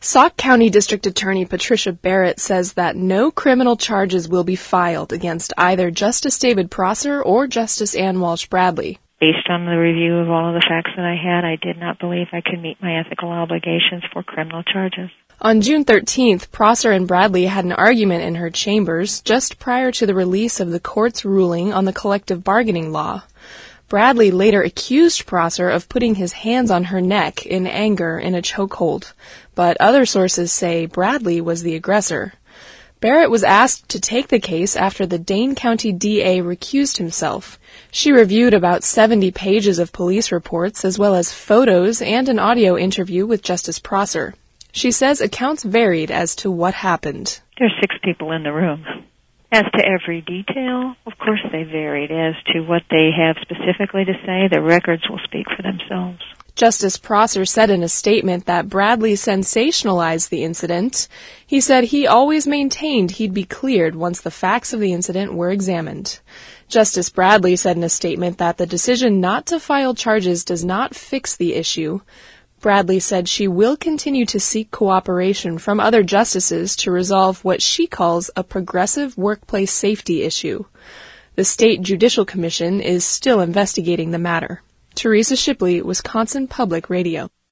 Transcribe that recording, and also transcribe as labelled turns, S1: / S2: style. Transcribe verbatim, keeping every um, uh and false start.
S1: Sauk County District Attorney Patricia Barrett says that no criminal charges will be filed against either Justice David Prosser or Justice Ann Walsh Bradley.
S2: Based on the review of all of the facts that I had, I did not believe I could meet my ethical obligations for criminal charges.
S1: On June thirteenth, Prosser and Bradley had an argument in her chambers just prior to the release of the court's ruling on the collective bargaining law. Bradley later accused Prosser of putting his hands on her neck in anger in a chokehold, but other sources say Bradley was the aggressor. Barrett was asked to take the case after the Dane County D A recused himself. She reviewed about seventy pages of police reports as well as photos and an audio interview with Justice Prosser. She says accounts varied as to what happened.
S2: There's six people in the room. As to every detail, of course they varied. As to what they have specifically to say, the records will speak for themselves.
S1: Justice Prosser said in a statement that Bradley sensationalized the incident. He said he always maintained he'd be cleared once the facts of the incident were examined. Justice Bradley said in a statement that the decision not to file charges does not fix the issue. Bradley said she will continue to seek cooperation from other justices to resolve what she calls a progressive workplace safety issue. The State Judicial Commission is still investigating the matter. Teresa Shipley, Wisconsin Public Radio.